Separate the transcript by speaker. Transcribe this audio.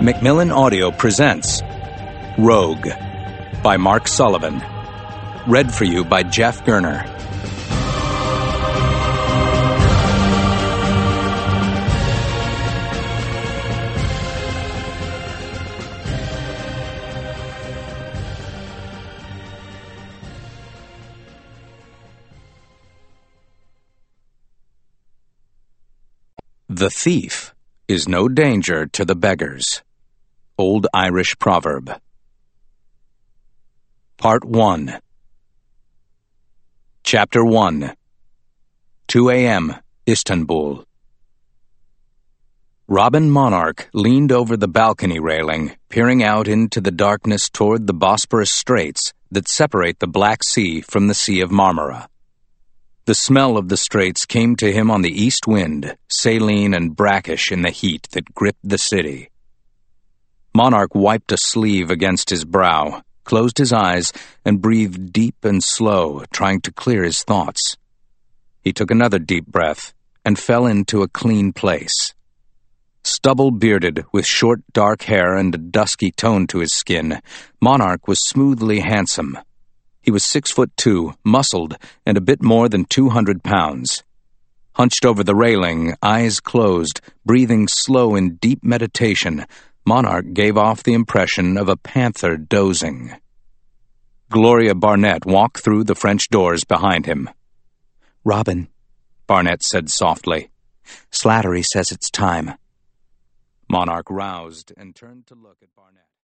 Speaker 1: Macmillan Audio presents Rogue by Mark Sullivan. Read for you by Jeff Gerner. The thief is no danger to the beggars. Old Irish proverb. Part 1. Chapter 1. 2 a.m. Istanbul. Robin Monarch leaned over the balcony railing, peering out into the darkness toward the Bosporus Straits that separate the Black Sea from the Sea of Marmara. The smell of the straits came to him on the east wind, saline and brackish in the heat that gripped the city. Monarch wiped a sleeve against his brow, closed his eyes, and breathed deep and slow, trying to clear his thoughts. He took another deep breath and fell into a clean place. Stubble-bearded, with short dark hair and a dusky tone to his skin, Monarch was smoothly handsome. He was 6'2", muscled, and a bit more than 200 pounds. Hunched over the railing, eyes closed, breathing slow in deep meditation, Monarch gave off the impression of a panther dozing. Gloria Barnett walked through the French doors behind him. "Robin," Barnett said softly, "Slattery says it's time." Monarch roused and turned to look at Barnett.